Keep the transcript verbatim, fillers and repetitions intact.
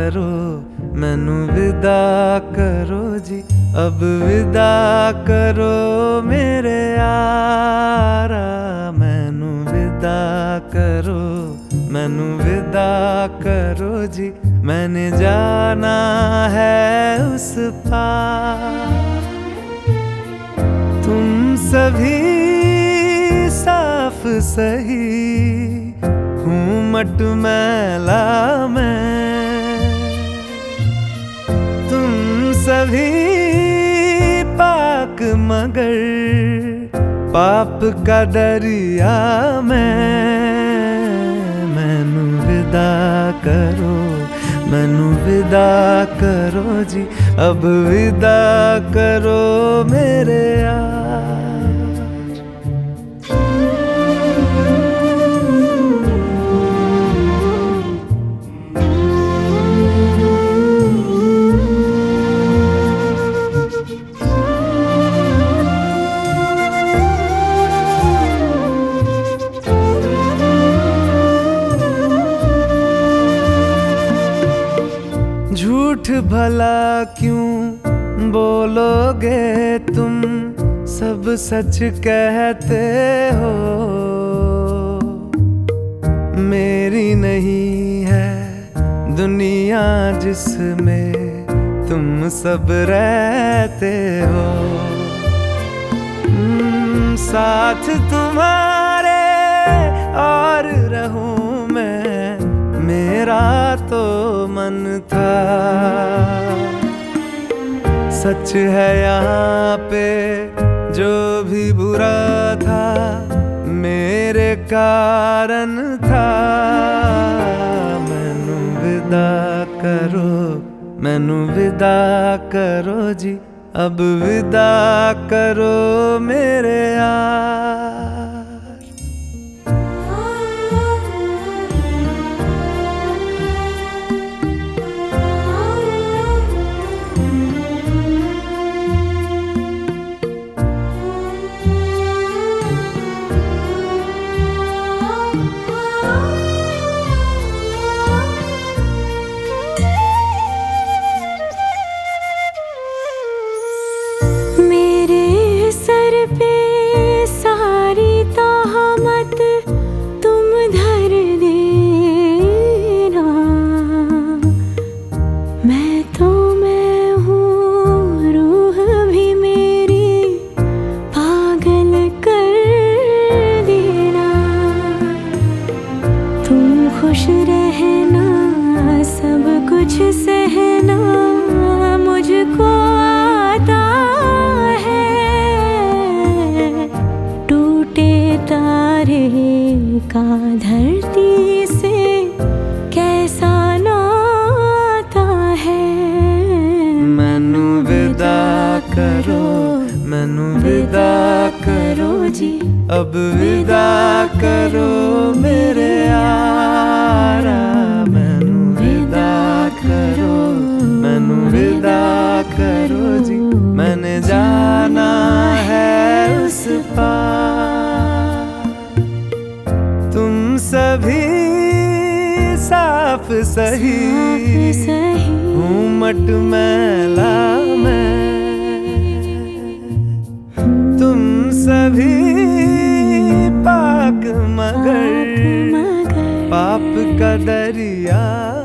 करो, मैनू विदा करो जी, अब विदा करो मेरे यारा। मैनू विदा करो, मैनू विदा करो जी, मैंने जाना है उस पार। तुम सभी साफ सही, हूँ मटमैला मैं। तुम सभी पाक मगर पाप का दरिया मैं। मैनू विदा करो, मैनू विदा करो जी, अब विदा करो मेरे यार। झूठ भला क्यों बोलोगे तुम, सब सच कहते हो। मेरी नहीं है दुनिया जिसमें तुम सब रहते हो। साथ तुम्हारे और रहूं मैं, मेरा तो मन था। सच है यहाँ पे जो भी बुरा था, मेरे कारण था। मैनू विदा करो, मैनू विदा करो जी, अब विदा करो मेरे यार। खुश रहना, सब कुछ सहना मुझको आता है। टूटे तारे का धरती से कैसा नाता है। मैनू विदा करो, मैनू विदा करो जी, अब विदा करो मेरे यारा। मैनू विदा करो, मैनू विदा करो जी, मैंने जाना है उस पार। तुम सभी साफ सही, हूँ मटमैला मैं। तुम सभी पाक मगर पाप का दरिया